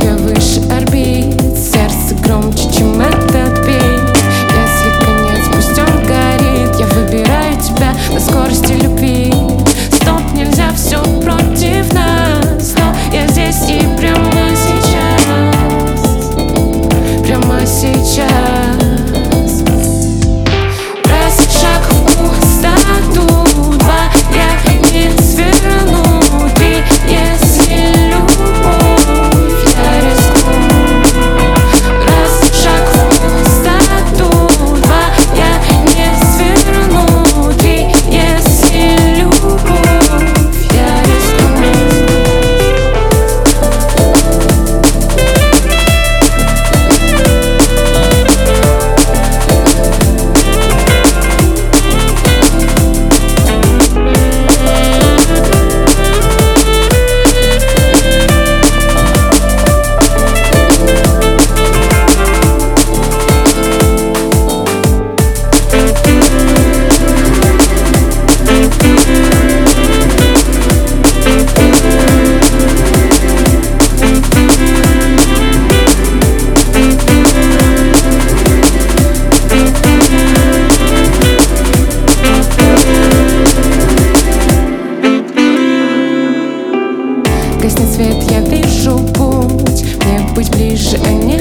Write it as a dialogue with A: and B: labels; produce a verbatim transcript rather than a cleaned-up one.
A: тебя выше орбит, сердце громче, чем этот бит. Если конец пустем горит, я выбираю тебя на скорости любви. Стоп, нельзя, все против нас, но я здесь и прямо сейчас, прямо сейчас. Гаснет свет, я вижу путь, мне быть ближе, а не